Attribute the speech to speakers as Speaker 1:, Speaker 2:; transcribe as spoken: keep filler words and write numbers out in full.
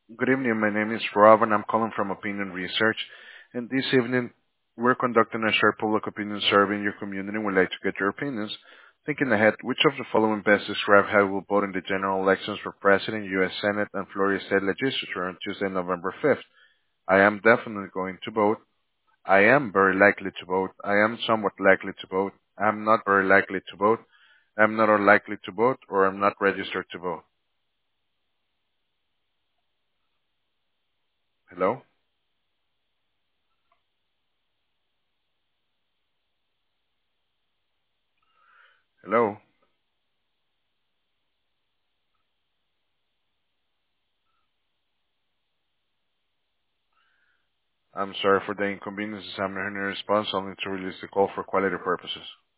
Speaker 1: Good evening. My name is Rob, and I'm calling from Opinion Research. And this evening, we're conducting a short public opinion survey in your community, and we'd like to get your opinions. Thinking ahead, which of the following best describe how you will vote in the general elections for President, U S. Senate, and Florida State Legislature on Tuesday, November fifth? I am definitely going to vote. I am very likely to vote. I am somewhat likely to vote. I'm not very likely to vote. I'm not unlikely to vote, or I'm not registered to vote. Hello? Hello? I'm sorry for the inconvenience. I'm not hearing a response. I'll need to release the call for quality purposes.